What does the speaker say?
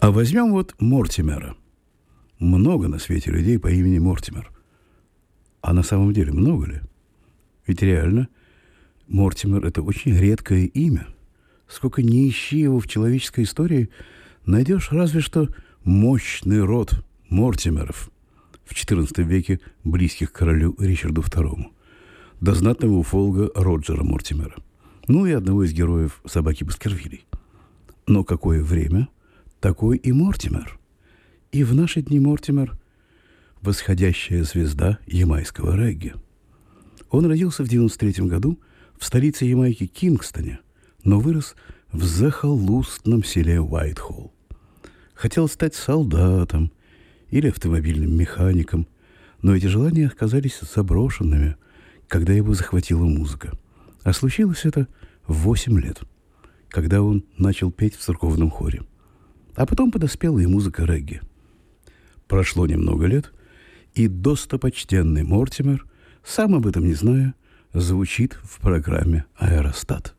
А возьмем вот Мортимера. Много на свете людей по имени Мортимер. А на самом деле много ли? Ведь реально Мортимер – это очень редкое имя. Сколько ни ищи его в человеческой истории, найдешь разве что мощный род Мортимеров в XIV веке, близких к королю Ричарду II, до знатного уфолога Роджера Мортимера, ну и одного из героев «Собаки Баскервилей». Но какое время, такой и Мортимер. И в наши дни Мортимер – восходящая звезда ямайского регги. Он родился в 1993 году в столице Ямайки Кингстоне, но вырос в захолустном селе Уайтхолл. Хотел стать солдатом или автомобильным механиком, но эти желания оказались заброшенными, когда его захватила музыка. А случилось это в 8 лет, когда он начал петь в церковном хоре. А потом подоспела и музыка регги. Прошло немного лет, и достопочтенный Мортимер, сам об этом не зная, звучит в программе «Аэростат».